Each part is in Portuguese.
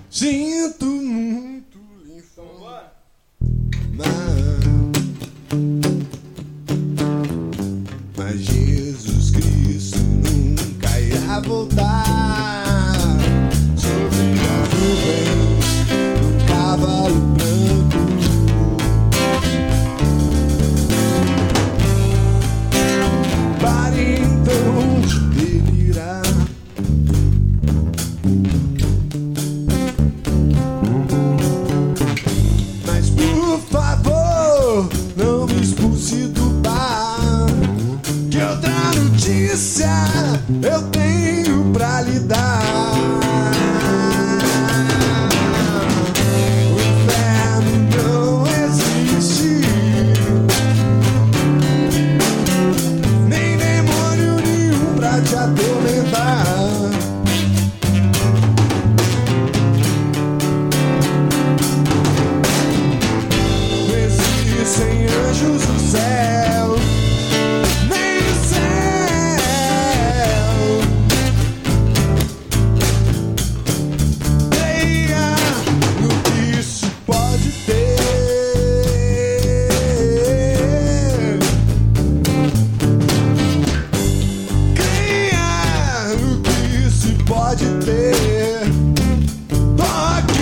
Sinto muito lhe informar, mas Jesus Cristo nunca irá voltar. Sobre as nuvens, num cavalo branco, pare então de delirar. Mas por favor, não me expulse do bar, que outra notícia eu tenho pra lhe dar. O inferno não existe, nem demônio nenhum pra te atormentar. Não existem anjos no céu, nem no céu. Creia no que isso pode ter. Creia no que isso pode ter. Toque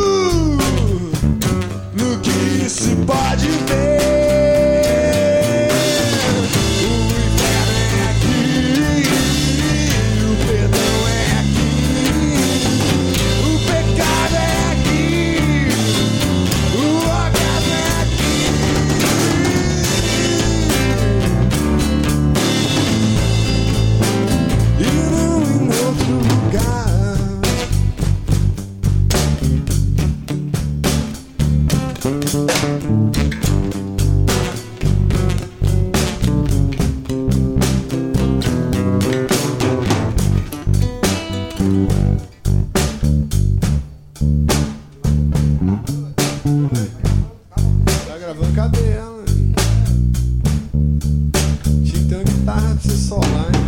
no que se pode ver. O inferno é aqui, o perdão é aqui, o pecado é aqui, o orgasmo é aqui. E não em outro lugar. Tá gravando cabelo. Tinha que ter uma guitarra pra você solar, hein?